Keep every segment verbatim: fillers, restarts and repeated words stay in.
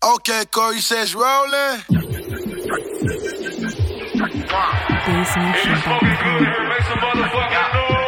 Okay, Corey says rolling. Bass Nation dot com. Make some motherfucking noise.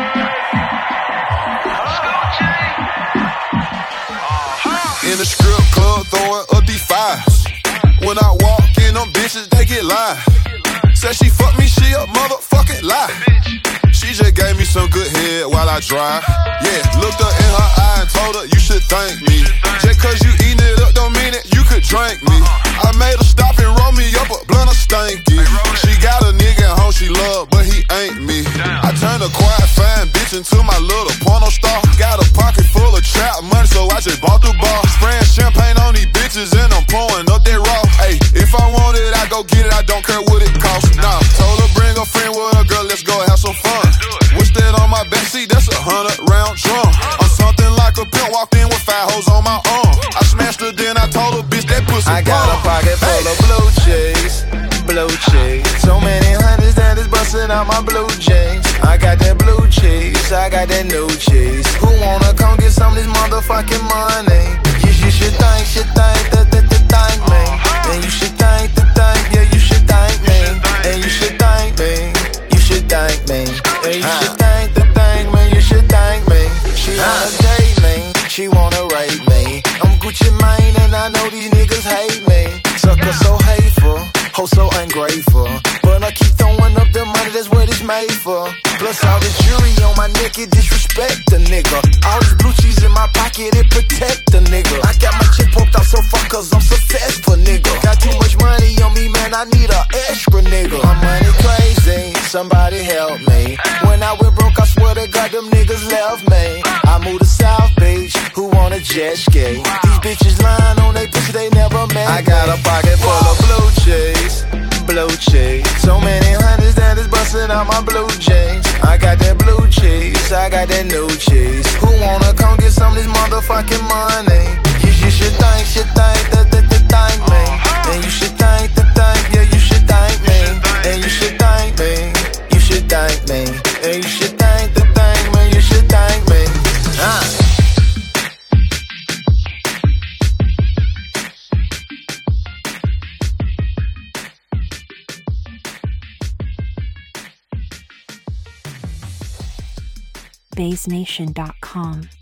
In the strip club, throwing up these fives. When I walk in, them bitches, they get live. Said she fuck me, she a motherfucking lie. She just gave me some good head while I drive. Yeah, looked her in her eye and told her, you should thank me. Just cause you eating it up don't mean that you could drink me. I made her stop and roll me up a blunt of stanky. She got a nigga at home she love, but he ain't me. I turned a quiet fine bitch into my little porno star. Got a pocket full of trap money, so I just bought the bar. Spraying champagne on these bitches and I'm pouring up that raw. Hey, if I want it, I go get it, I don't care what it costs. Nah, told her bring a friend with her, girl, let's go have some fun. Wish that on my backseat, that's a hundred round drum. I'm something like a pimp, walked in with five hoes on my arm. I smashed her, then I told her, bitch, that pussy I got bomb. a pocket full Hey. of blue cheese, blue cheese. So many hundreds that is busting out my blue jeans. I got that blue cheese, I got that new cheese. Who wanna come get some of this motherfucking money? You, you should thank, should thank, that, that, that, thank me. And you should thank, the thank, yeah, you should thank me. And you should thank me, you should thank me. And you should thank, the thank me, you should thank me. She wanna date me, she wanna rape me. I'm Gucci Mane and I know these niggas hate me. Sucker so hateful, ho so ungrateful. But I keep throwing up the money, that's what it's made for. Plus all this jewelry on my neck, it disrespect the nigga. All this blue cheese in my pocket, it protect the nigga. I got my chip poked out so far cause I'm successful, nigga. Got too much money on me, man, I need a extra nigga. My money crazy, somebody help me. When I went broke, I swear to God, them niggas left me. I moved to South Beach, who want a jet ski? These bitches lying on they bitches, they never met. I got a pocket full of blue cheese, blue cheese. So many hundreds that is busting out my blue jeans. I got that blue cheese, I got that new cheese. Who wanna come get some of this motherfucking money? You, you should thank, should thank, that, that, that, thank me. And you should thank, the thank, yeah, you should thank me. And you should thank me, you should thank me. And you should thank, the thank me, you should thank me. Ah. Bass Nation dot com.